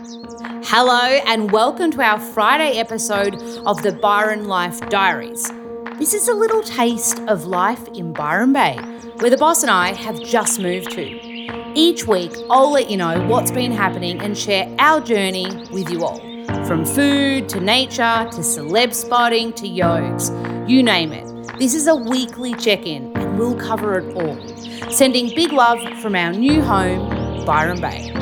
Hello and welcome to our Friday episode of the Byron Life Diaries. This is a little taste of life in Byron Bay, where the boss and I have just moved to. Each week, I'll let you know what's been happening and share our journey with you all. From food to nature to celeb spotting to yogs, you name it. This is a weekly check-in and we'll cover it all. Sending big love from our new home, Byron Bay.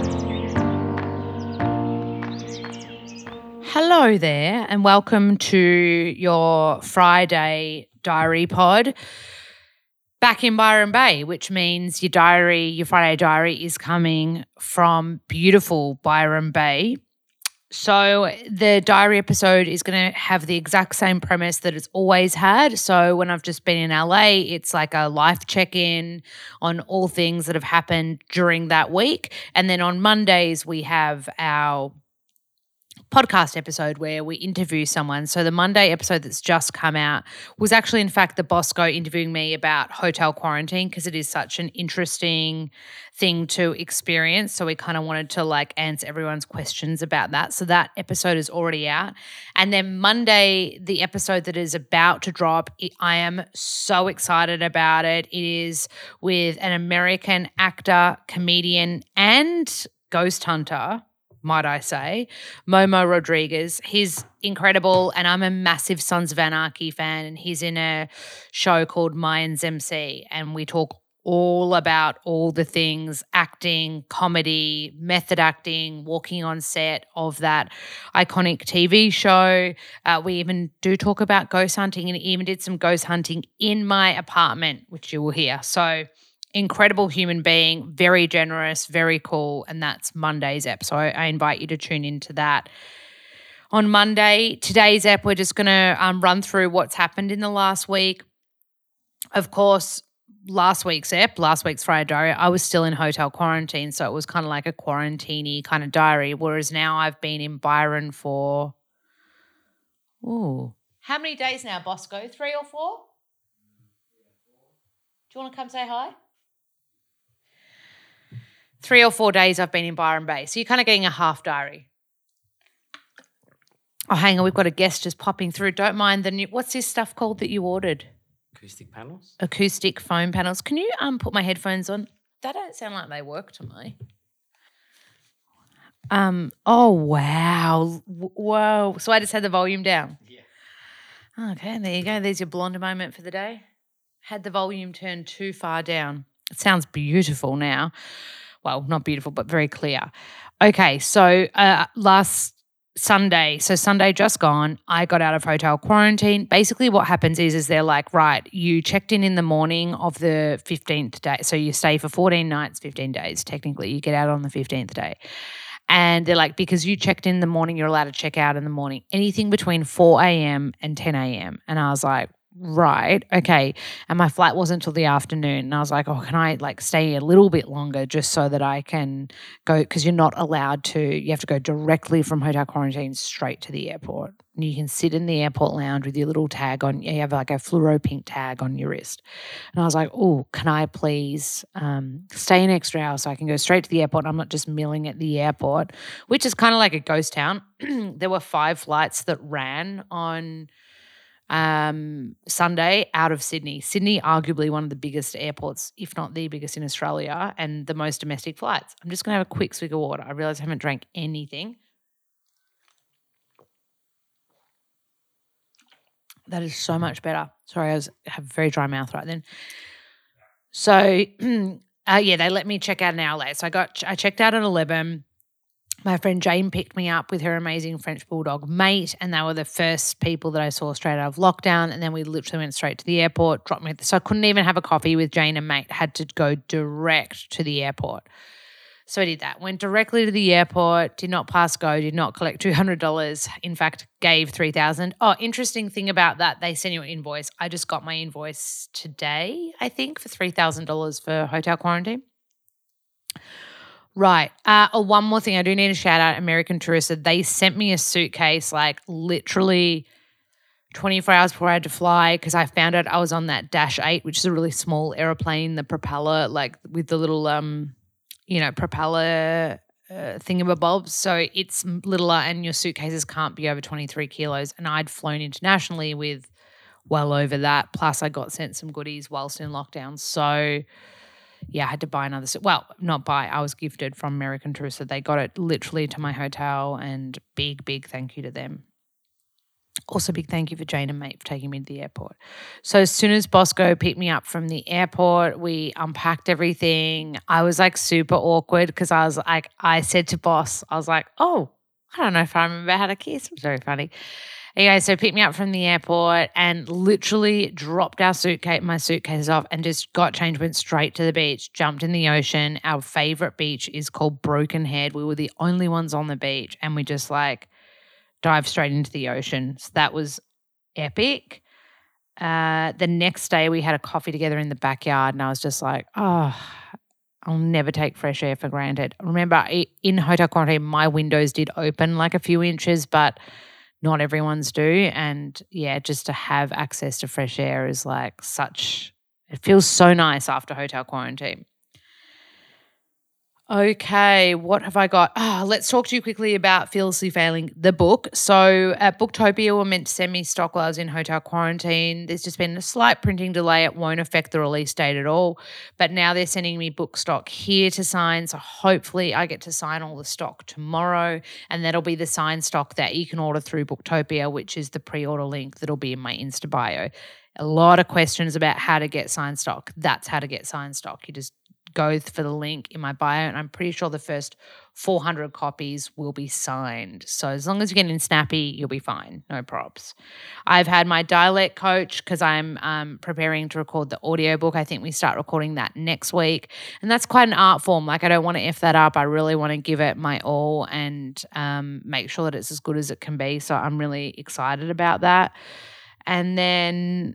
Hello there and welcome to your Friday diary pod back in Byron Bay, which means your Friday diary is coming from beautiful Byron Bay. So the diary episode is going to have the exact same premise that it's always had. So when I've just been in LA, it's like a life check-in on all things that have happened during that week. And then on Mondays, we have our podcast episode where we interview someone. So the Monday episode that's just come out was actually, in fact, the Bosco interviewing me about hotel quarantine because it is such an interesting thing to experience. So we kind of wanted to answer everyone's questions about that. So that episode is already out. And then Monday, the episode that is about to drop, I am so excited about it. It is with an American actor, comedian, and ghost hunter, might I say, Momo Rodriguez. He's incredible, and I'm a massive Sons of Anarchy fan, and he's in a show called Mayans MC, and we talk all about all the things, acting, comedy, method acting, walking on set of that iconic TV show. We even do talk about ghost hunting, and he even did some ghost hunting in my apartment, which you will hear. So incredible human being, very generous, very cool, and that's Monday's ep. So I invite you to tune into that. On Monday, today's ep, we're just going to run through what's happened in the last week. Of course, last week's Friday diary, I was still in hotel quarantine, so it was kind of like a quarantine-y kind of diary, whereas now I've been in Byron for, how many days now, Bosco? 3 or 4? Do you want to come say hi? 3 or 4 days I've been in Byron Bay. So you're kind of getting a half diary. Oh, hang on. We've got a guest just popping through. Don't mind the new – what's this stuff called that you ordered? Acoustic panels. Acoustic foam panels. Can you put my headphones on? That don't sound like they work to me. Oh, wow. Whoa. So I just had the volume down? Yeah. Okay, there you go. There's your blonde moment for the day. Had the volume turned too far down. It sounds beautiful now. Well, not beautiful, but very clear. Okay, so last Sunday, Sunday just gone, I got out of hotel quarantine. Basically what happens is they're like, right, you checked in the morning of the 15th day. So you stay for 14 nights, 15 days. Technically, you get out on the 15th day. And they're like, because you checked in the morning, you're allowed to check out in the morning. Anything between 4 a.m. and 10 a.m. And I was like, right, okay. And my flight wasn't until the afternoon. And I was like, can I stay a little bit longer just so that I can go, because you're not allowed to, you have to go directly from hotel quarantine straight to the airport. And you can sit in the airport lounge with your little tag on, you have like a fluoro pink tag on your wrist. And I was like, can I please stay an extra hour so I can go straight to the airport? I'm not just milling at the airport, which is kind of like a ghost town. There were 5 flights that ran on Sunday out of Sydney. Sydney, arguably one of the biggest airports, if not the biggest in Australia, and the most domestic flights. I'm just going to have a quick swig of water. I realise I haven't drank anything. That is so much better. Sorry, I have a very dry mouth right then. So, they let me check out an hour late. So I checked out at 11. My friend Jane picked me up with her amazing French Bulldog mate, and they were the first people that I saw straight out of lockdown, and then we literally went straight to the airport, dropped me. So I couldn't even have a coffee with Jane and mate, had to go direct to the airport. So I did that, went directly to the airport, did not pass go, did not collect $200, in fact, gave $3,000. Oh, interesting thing about that, they send you an invoice. I just got my invoice today, I think, for $3,000 for hotel quarantine. Right. One more thing. I do need to shout out American Tourister. They sent me a suitcase literally 24 hours before I had to fly because I found out I was on that Dash 8, which is a really small aeroplane, the propeller, with the little, propeller thingamabobs. So it's littler and your suitcases can't be over 23 kilos. And I'd flown internationally with well over that. Plus I got sent some goodies whilst in lockdown. So yeah, I had to buy another well, not buy, I was gifted from American Tourister. They got it literally to my hotel, and big thank you to them. Also, big thank you for Jane and Mate for taking me to the airport. So as soon as Bosco picked me up from the airport, we unpacked everything. I was like super awkward because I was like, I said to Boss, I was like, oh, I don't know if I remember how to kiss. It was very funny. Anyway, so picked me up from the airport and literally dropped my suitcases off and just got changed, went straight to the beach, jumped in the ocean. Our favorite beach is called Broken Head. We were the only ones on the beach, and we just like dive straight into the ocean. So that was epic. The next day we had a coffee together in the backyard, and I was just like, oh, I'll never take fresh air for granted. Remember, in hotel quarantine, my windows did open like a few inches, but not everyone's do. And yeah, just to have access to fresh air is like it feels so nice after hotel quarantine. Okay, what have I got? Let's talk to you quickly about Fearlessly Failing, the book. So at Booktopia, were meant to send me stock while I was in hotel quarantine. There's just been a slight printing delay. It won't affect the release date at all. But now they're sending me book stock here to sign. So hopefully I get to sign all the stock tomorrow. And that'll be the signed stock that you can order through Booktopia, which is the pre-order link that'll be in my Insta bio. A lot of questions about how to get signed stock. That's how to get signed stock. You just go for the link in my bio, and I'm pretty sure the first 400 copies will be signed. So as long as you get in Snappy, you'll be fine. No props. I've had my dialect coach because I'm preparing to record the audiobook. I think we start recording that next week. And that's quite an art form. Like, I don't want to F that up. I really want to give it my all and make sure that it's as good as it can be. So I'm really excited about that. And then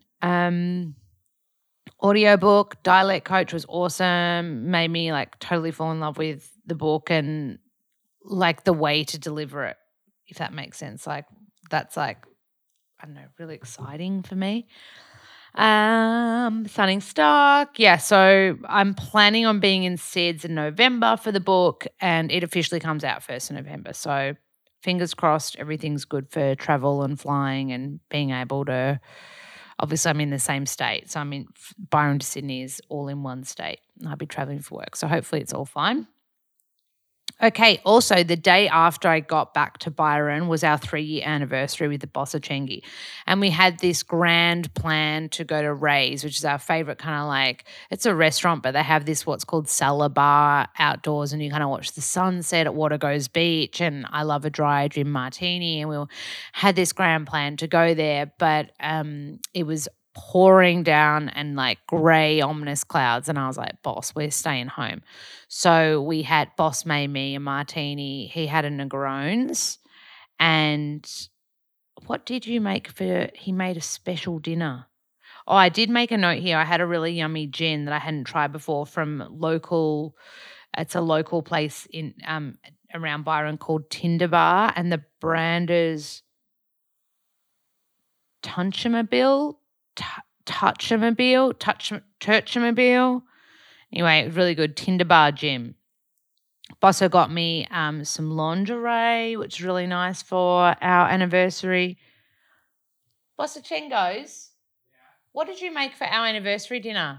audiobook, dialect coach was awesome, made me like totally fall in love with the book and like the way to deliver it, if that makes sense. Like that's like, I don't know, really exciting for me. Signing stock. Yeah, so I'm planning on being in SIDS in November for the book, and it officially comes out 1st of November. So fingers crossed everything's good for travel and flying and being able to. Obviously, I'm in the same state. So I'm in Byron to Sydney is all in one state. I'll be traveling for work. So hopefully it's all fine. Okay, also the day after I got back to Byron was our 3-year anniversary with the Bossa Chengi. And we had this grand plan to go to Ray's, which is our favourite kind of like, it's a restaurant, but they have this what's called cellar bar outdoors, and you kind of watch the sunset at Watergoes Beach, and I love a dry gin martini, and we had this grand plan to go there, but it was pouring down and like grey ominous clouds, and I was like, boss, we're staying home. So we had boss made me a martini, he had a Negrones, and what did you make he made a special dinner. Oh, I did make a note here. I had a really yummy gin that I hadn't tried before from it's a local place in around Byron called Tinder Bar, and the brand is Touchamobile. Anyway, it was really good. Tinder Bar Gym. Bosso got me some lingerie, which is really nice for our anniversary. Bosso Chengos, what did you make for our anniversary dinner?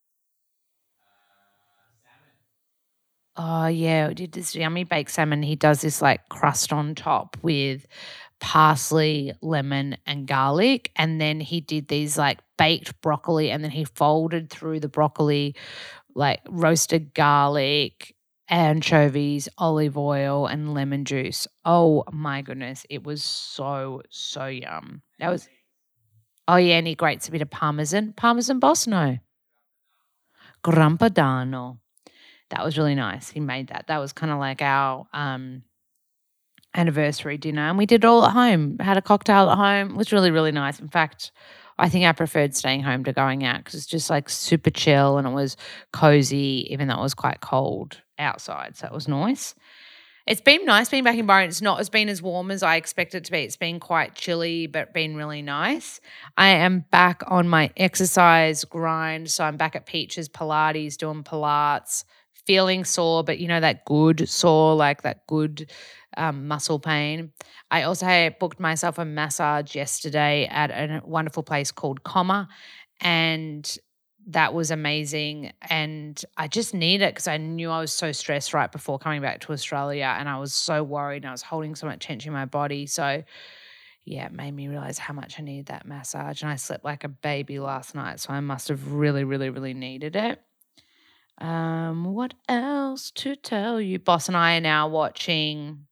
Salmon. Oh, yeah, we did this yummy baked salmon. He does this like crust on top with parsley, lemon, and garlic. And then he did these like baked broccoli, and then he folded through the broccoli like roasted garlic, anchovies, olive oil, and lemon juice. Oh my goodness. It was so yum. Oh yeah, and he grates a bit of Parmesan boss, no. Grampadano. That was really nice. He made that. That was kind of like our anniversary dinner, and we did it all at home. Had a cocktail at home. It was really, really nice. In fact, I think I preferred staying home to going out because it's just like super chill, and it was cozy even though it was quite cold outside. So it was nice. It's been nice being back in Byron. It's been as warm as I expected it to be. It's been quite chilly, but been really nice. I am back on my exercise grind. So I'm back at Peaches Pilates doing Pilates, feeling sore, but that good sore, like that good muscle pain. I also booked myself a massage yesterday at a wonderful place called Comma, and that was amazing. And I just need it because I knew I was so stressed right before coming back to Australia, and I was so worried and I was holding so much tension in my body. So yeah, it made me realize how much I needed that massage. And I slept like a baby last night, so I must have really, really, really needed it. What else to tell you? Boss and I are now watching.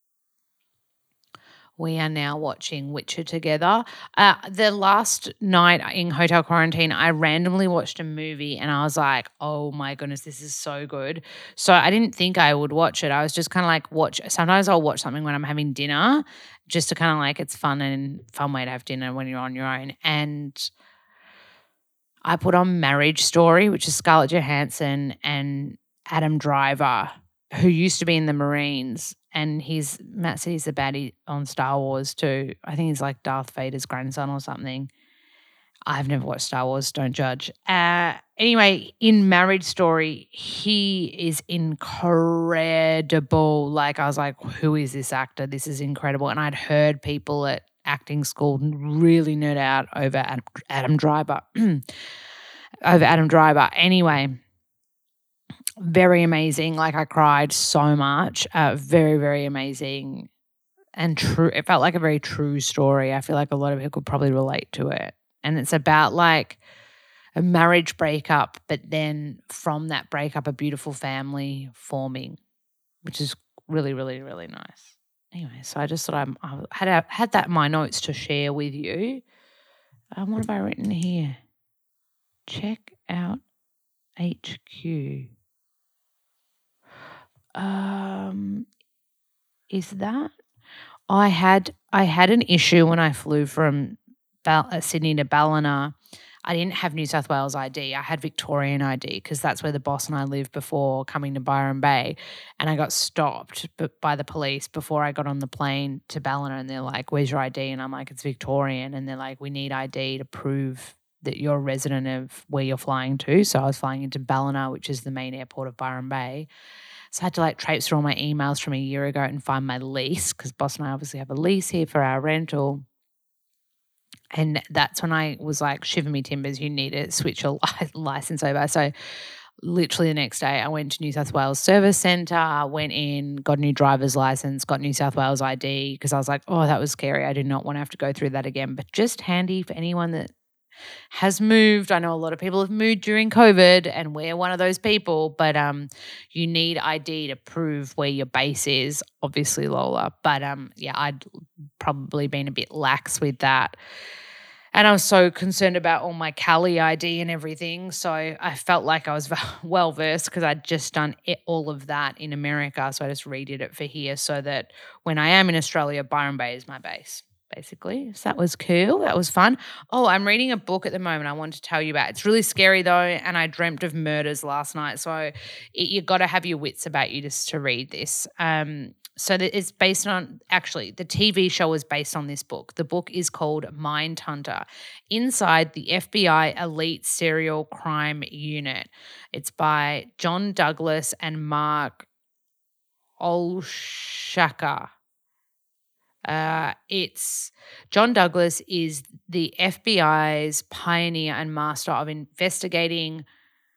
We are now watching Witcher together. The last night in hotel quarantine, I randomly watched a movie and I was like, oh my goodness, this is so good. So I didn't think I would watch it. I was just kind of like sometimes I'll watch something when I'm having dinner just to kind of like, it's fun way to have dinner when you're on your own. And I put on Marriage Story, which is Scarlett Johansson and Adam Driver, who used to be in the Marines. And Matt said he's the baddie on Star Wars too. I think he's like Darth Vader's grandson or something. I've never watched Star Wars, don't judge. Anyway, in Marriage Story, he is incredible. Like, I was like, who is this actor? This is incredible. And I'd heard people at acting school really nerd out over Adam Driver. Over Adam Driver. Anyway, very amazing. Like, I cried so much. Very, very amazing and true. It felt like a very true story. I feel like a lot of people could probably relate to it. And it's about like a marriage breakup, but then from that breakup, a beautiful family forming, which is really, really, really nice. Anyway, so I just thought I had that in my notes to share with you. What have I written here? Check out HQ. Is that? I had an issue when I flew from Sydney to Ballina. I didn't have New South Wales ID. I had Victorian ID because that's where the boss and I lived before coming to Byron Bay. And I got stopped by the police before I got on the plane to Ballina, and they're like, where's your ID? And I'm like, it's Victorian. And they're like, we need ID to prove that you're a resident of where you're flying to. So I was flying into Ballina, which is the main airport of Byron Bay. So I had to like traipse through all my emails from a year ago and find my lease because boss and I obviously have a lease here for our rental. And that's when I was like, shiver me timbers, you need to switch your license over. So literally the next day I went to New South Wales Service Centre, went in, got a new driver's license, got New South Wales ID because I was like, oh, that was scary. I did not want to have to go through that again. But just handy for anyone that has moved. I know a lot of people have moved during COVID and we're one of those people, but you need ID to prove where your base is, obviously, Lola. But yeah, I'd probably been a bit lax with that. And I was so concerned about all my Cali ID and everything. So I felt like I was well versed because I'd just done all of that in America. So I just redid it for here so that when I am in Australia, Byron Bay is my base, basically. So that was cool. That was fun. Oh, I'm reading a book at the moment I wanted to tell you about. It's really scary though, and I dreamt of murders last night. So you've got to have your wits about you just to read this. So it's based on, actually, the TV show is based on this book. The book is called Mindhunter, Inside the FBI Elite Serial Crime Unit. It's by John Douglas and Mark Olshaker. It's John Douglas is the FBI's pioneer and master of investigative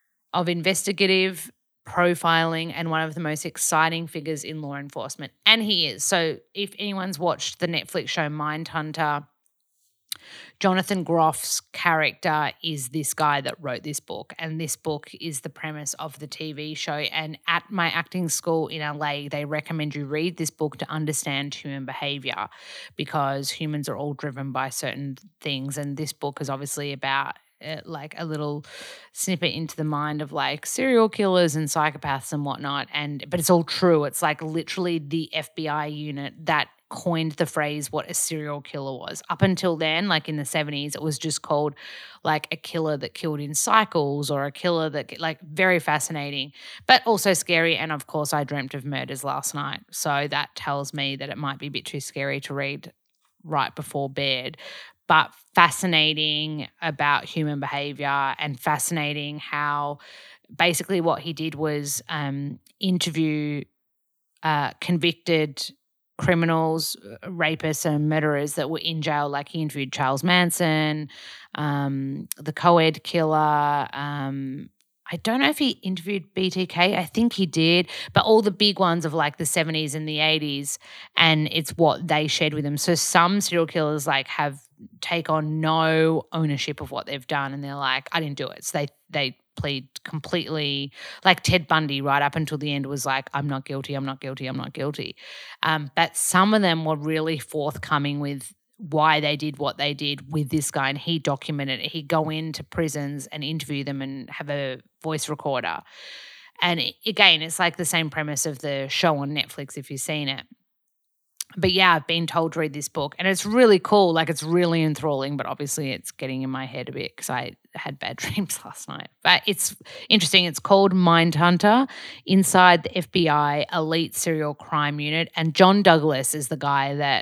profiling and one of the most exciting figures in law enforcement. And he is. So if anyone's watched the Netflix show Mindhunter, Jonathan Groff's character is this guy that wrote this book. And this book is the premise of the TV show. And at my acting school in LA, they recommend you read this book to understand human behavior because humans are all driven by certain things. And this book is obviously about like a little snippet into the mind of like serial killers and psychopaths and whatnot. But it's all true. It's like literally the FBI unit that coined the phrase what a serial killer was. Up until then, like in the 70s, it was just called like a killer that killed in cycles or a killer that, like, very fascinating, but also scary. And of course, I dreamt of murders last night. So that tells me that it might be a bit too scary to read right before bed. But fascinating about human behavior and fascinating how basically what he did was interview convicted criminals, rapists and murderers that were in jail. Like he interviewed Charles Manson, the co-ed killer. I don't know if he interviewed BTK. I think he did, but all the big ones of like the 70s and the 80s, and it's what they shared with them. So some serial killers like take on no ownership of what they've done, and they're like, I didn't do it. So they plead completely, like Ted Bundy right up until the end was like, I'm not guilty, I'm not guilty, I'm not guilty. But some of them were really forthcoming with why they did what they did with this guy, and he documented it. He'd go into prisons and interview them and have a voice recorder. And again, it's like the same premise of the show on Netflix if you've seen it. But yeah, I've been told to read this book, and it's really cool. Like, it's really enthralling, but obviously it's getting in my head a bit because I had bad dreams last night. But it's interesting. It's called Mindhunter, Inside the FBI Elite Serial Crime Unit. And John Douglas is the guy that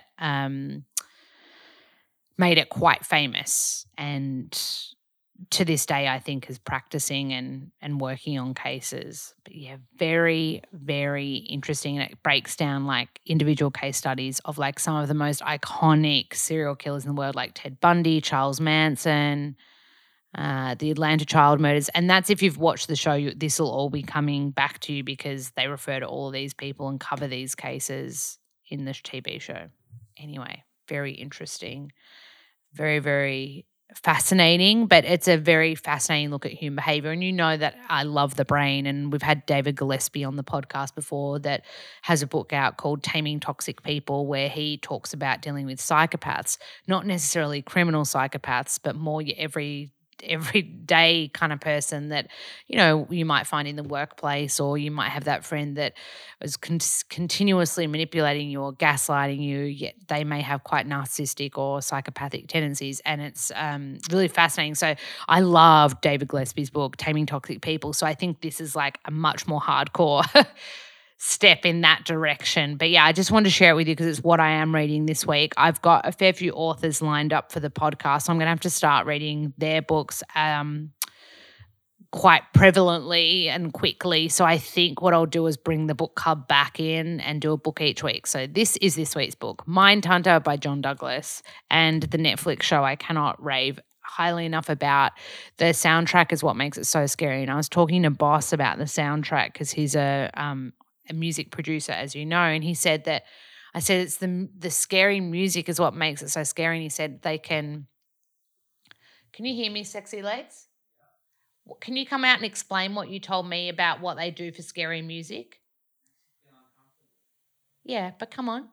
made it quite famous, and to this day I think is practicing and working on cases. But yeah, very, very interesting. And it breaks down like individual case studies of like some of the most iconic serial killers in the world, like Ted Bundy, Charles Manson, the Atlanta child murders. And that's, if you've watched the show, this will all be coming back to you because they refer to all of these people and cover these cases in the TV show. Anyway, very interesting. Very, very fascinating, but it's a very fascinating look at human behavior. And you know that I love the brain, and we've had David Gillespie on the podcast before that has a book out called Taming Toxic People, where he talks about dealing with psychopaths, not necessarily criminal psychopaths, but more your everyday kind of person that, you know, you might find in the workplace, or you might have that friend that was continuously manipulating you or gaslighting you, yet they may have quite narcissistic or psychopathic tendencies. And it's really fascinating. So I love David Gillespie's book, Taming Toxic People. So I think this is like a much more hardcore step in that direction. But yeah, I just wanted to share it with you because it's what I am reading this week. I've got a fair few authors lined up for the podcast, so I'm going to have to start reading their books quite prevalently and quickly. So I think what I'll do is bring the book club back in and do a book each week. So this is this week's book, Mindhunter by John Douglas, and the Netflix show I cannot rave highly enough about. The soundtrack is what makes it so scary. And I was talking to Boss about the soundtrack because he's a music producer, as you know, and he said that, I said it's the scary music is what makes it so scary. And he said they can you hear me, sexy legs? Can you come out and explain what you told me about what they do for scary music? Yeah, but come on.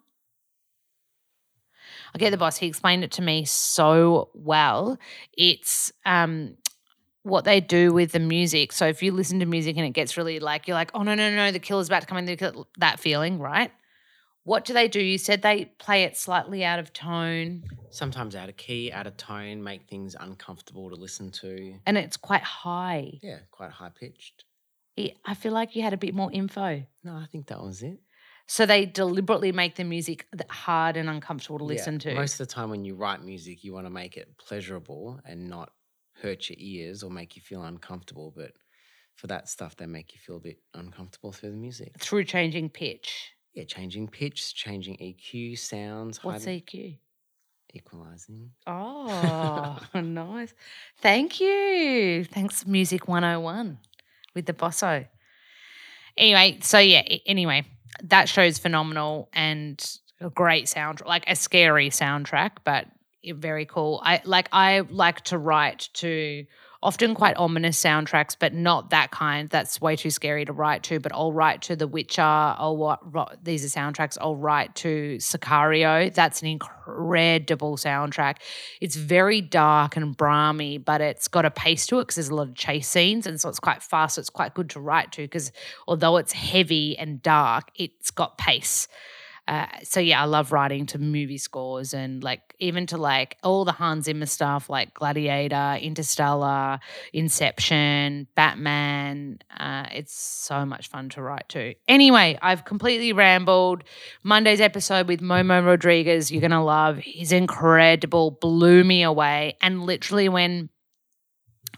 I'll get the Boss. He explained it to me so well. It's what they do with the music. So if you listen to music and it gets really like, you're like, oh, no, the killer's about to come in, that feeling, right? What do they do? You said they play it slightly out of tone. Sometimes out of key, out of tone, make things uncomfortable to listen to. And it's quite high. Yeah, quite high-pitched. I feel like you had a bit more info. No, I think that was it. So they deliberately make the music hard and uncomfortable to listen to. Most of the time when you write music, you want to make it pleasurable and not hurt your ears or make you feel uncomfortable. But for that stuff, they make you feel a bit uncomfortable through the music. Through changing pitch. Yeah, changing pitch, changing EQ, sounds. What's EQ? Equalizing. Oh, nice. Thank you. Thanks, Music 101 with the Bosso. Anyway, that show's phenomenal and a great soundtrack, like a scary soundtrack, but very cool. I like to write to often quite ominous soundtracks, but not that kind. That's way too scary to write to, but I'll write to The Witcher. These are soundtracks. I'll write to Sicario. That's an incredible soundtrack. It's very dark and brahmy, but it's got a pace to it because there's a lot of chase scenes, and so it's quite fast. So it's quite good to write to because although it's heavy and dark, it's got pace. So yeah, I love writing to movie scores and like even to like all the Hans Zimmer stuff like Gladiator, Interstellar, Inception, Batman. It's so much fun to write to. Anyway, I've completely rambled. Monday's episode with Momo Rodriguez, you're going to love. He's incredible, blew me away. And literally when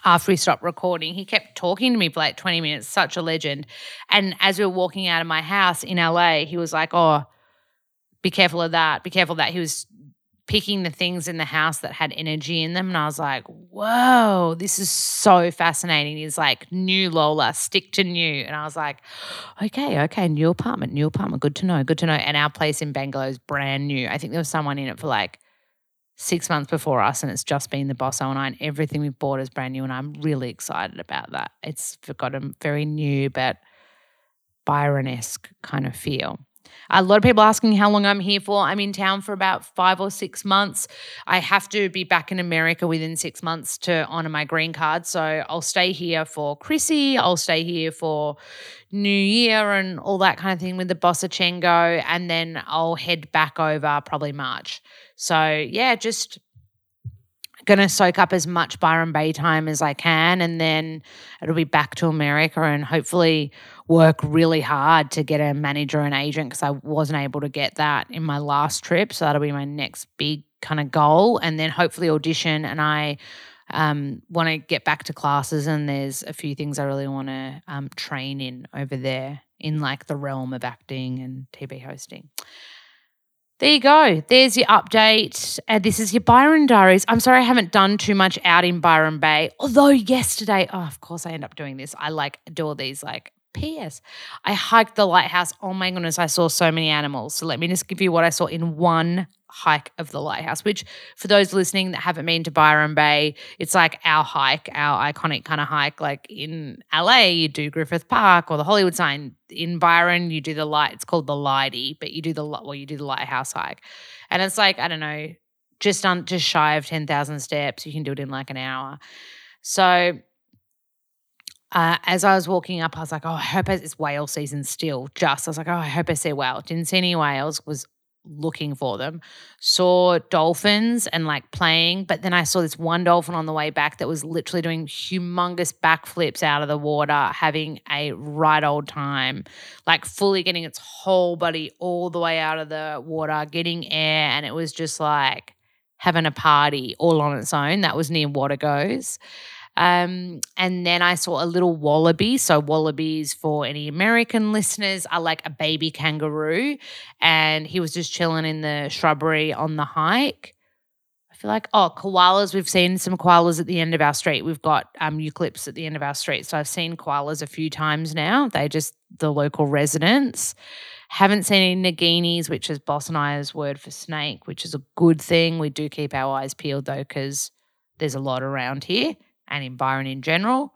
after we stopped recording, he kept talking to me for like 20 minutes, such a legend. And as we were walking out of my house in LA, he was like, oh, be careful of that. Be careful of that. He was picking the things in the house that had energy in them. And I was like, whoa, this is so fascinating. He's like, new Lola, stick to new. And I was like, okay, new apartment, good to know. And our place in Bangalore is brand new. I think there was someone in it for like 6 months before us, and it's just been the boss owner, and everything we've bought is brand new, and I'm really excited about that. It's got a very new but Byron-esque kind of feel. A lot of people asking how long I'm here for. I'm in town for about 5 or 6 months. I have to be back in America within 6 months to honor my green card. So I'll stay here for Chrissy. I'll stay here for New Year and all that kind of thing with the Bossa Chengo. And then I'll head back over probably March. So yeah, just going to soak up as much Byron Bay time as I can, and then it'll be back to America and hopefully work really hard to get a manager and agent, because I wasn't able to get that in my last trip. So that'll be my next big kind of goal, and then hopefully audition. And I want to get back to classes, and there's a few things I really want to train in over there in like the realm of acting and TV hosting. There you go. There's your update. This is your Byron Diaries. I'm sorry I haven't done too much out in Byron Bay. Although yesterday, of course I end up doing this. I like do all these like P.S. I hiked the lighthouse. Oh my goodness, I saw so many animals. So let me just give you what I saw in one hike of the lighthouse, which for those listening that haven't been to Byron Bay, it's like our hike, our iconic kind of hike. Like in LA, you do Griffith Park or the Hollywood sign. In Byron, you do it's called the Lighty, but you do the lighthouse hike. And it's like, I don't know, just shy of 10,000 steps. You can do it in like an hour. So as I was walking up, I was like, oh, I hope it's whale season still. I was like, oh, I hope I see whales. Didn't see any whales, was looking for them. Saw dolphins and like playing, but then I saw this one dolphin on the way back that was literally doing humongous backflips out of the water, having a right old time, like fully getting its whole body all the way out of the water, getting air, and it was just like having a party all on its own. That was near Watergoes. And then I saw a little wallaby. So wallabies, for any American listeners, are like a baby kangaroo. And he was just chilling in the shrubbery on the hike. I feel like, koalas. We've seen some koalas at the end of our street. We've got eucalypts at the end of our street. So I've seen koalas a few times now. They just the local residents. Haven't seen any naginis, which is Boss and I's word for snake, which is a good thing. We do keep our eyes peeled though, because there's a lot around here. And in Byron in general.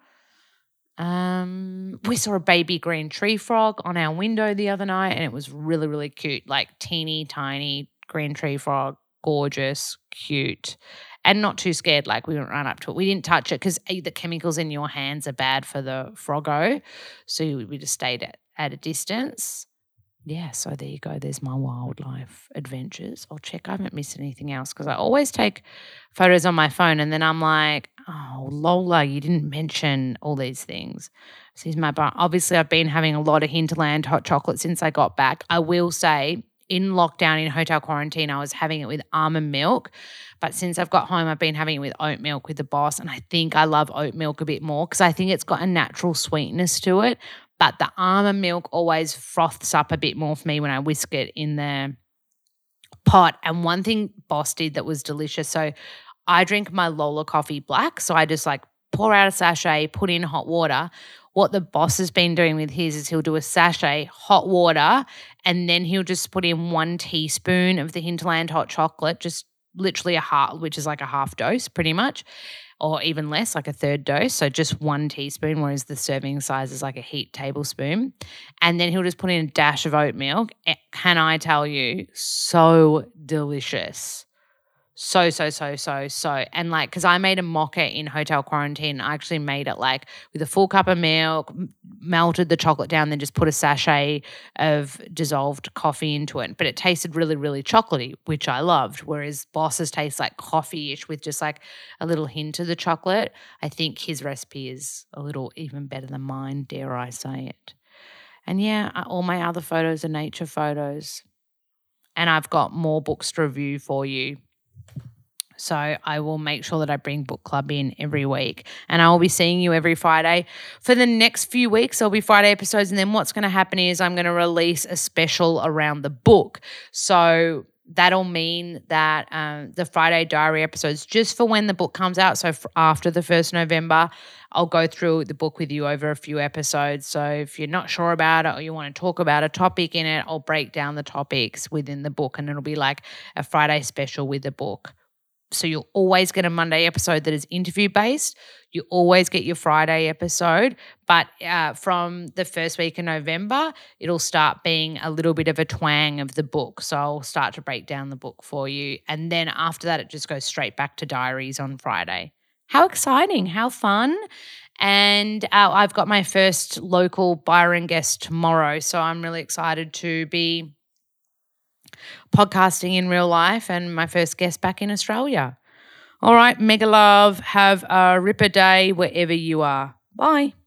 We saw a baby green tree frog on our window the other night, and it was really, really cute, like teeny tiny green tree frog, gorgeous, cute, and not too scared. Like we didn't run up to it. We didn't touch it because the chemicals in your hands are bad for the froggo. So we just stayed at a distance. Yeah, so there you go. There's my wildlife adventures. I'll check I haven't missed anything else, because I always take photos on my phone and then I'm like, oh, Lola, you didn't mention all these things. So here's my bar. Obviously, I've been having a lot of Hinterland hot chocolate since I got back. I will say, in lockdown, in hotel quarantine, I was having it with almond milk. But since I've got home, I've been having it with oat milk with the Boss. And I think I love oat milk a bit more because I think it's got a natural sweetness to it. But the almond milk always froths up a bit more for me when I whisk it in the pot. And one thing Boss did that was delicious. So I drink my Lola coffee black. So I just like pour out a sachet, put in hot water. What the Boss has been doing with his is he'll do a sachet, hot water, and then he'll just put in 1 teaspoon of the Hinterland hot chocolate, just literally which is like a half dose pretty much, or even less, like a third dose. So just 1 teaspoon, whereas the serving size is like a heaped tablespoon. And then he'll just put in a dash of oat milk. Can I tell you, so delicious. So. And like, because I made a mocha in hotel quarantine. I actually made it like with a full cup of milk, melted the chocolate down, then just put a sachet of dissolved coffee into it. But it tasted really, really chocolatey, which I loved. Whereas Boss's tastes like coffee-ish with just like a little hint of the chocolate. I think his recipe is a little even better than mine, dare I say it. And yeah, all my other photos are nature photos. And I've got more books to review for you. So I will make sure that I bring book club in every week, and I will be seeing you every Friday. For the next few weeks, there'll be Friday episodes, and then what's going to happen is I'm going to release a special around the book. So that'll mean that the Friday diary episodes, just for when the book comes out, so after the 1st November, I'll go through the book with you over a few episodes. So if you're not sure about it or you want to talk about a topic in it, I'll break down the topics within the book, and it'll be like a Friday special with the book. So you'll always get a Monday episode that is interview-based. You always get your Friday episode. But from the first week in November, it'll start being a little bit of a twang of the book. So I'll start to break down the book for you. And then after that, it just goes straight back to diaries on Friday. How exciting. How fun. And I've got my first local Byron guest tomorrow. So I'm really excited to be podcasting in real life and my first guest back in Australia. All right, mega love. Have a ripper day wherever you are. Bye.